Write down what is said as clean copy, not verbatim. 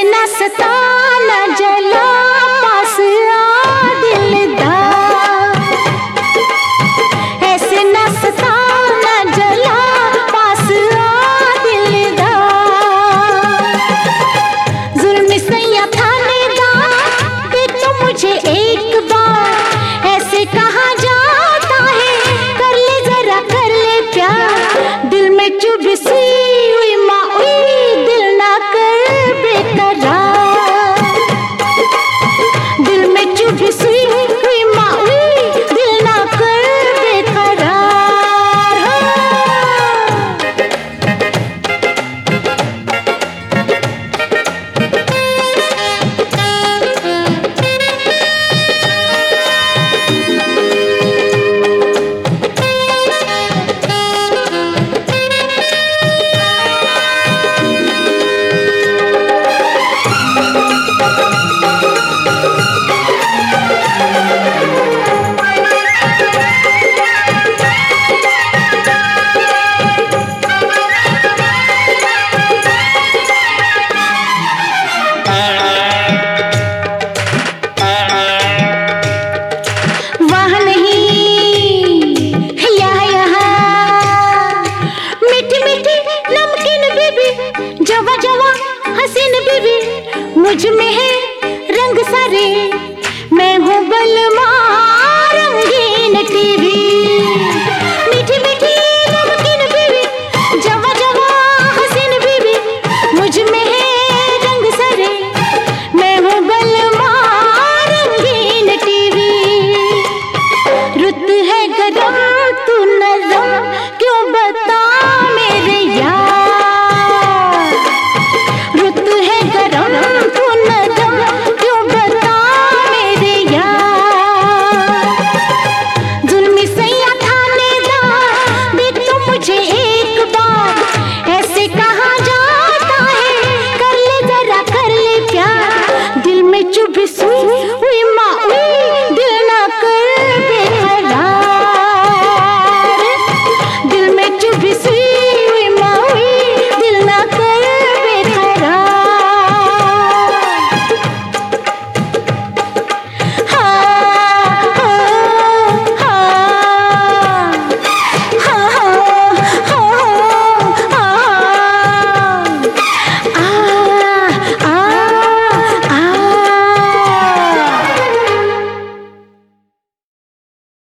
न सता न जला पास आ दिलदार, ऐसे न सता न जला पास आ दिलदार। जुल्म सैया थानेदार दे तो मुझे एक बार, ऐसे कहा जाता है कर ले जरा कर ले प्यार। दिल में चुभ सी हुई माई दिल ना कर बेकरार, दिल में चुभ सी हुई माई दिल ना कर बेकरार। जवा जवा हसीन बीवी मुझ में है रंग सारे, मैं हूँ बलमा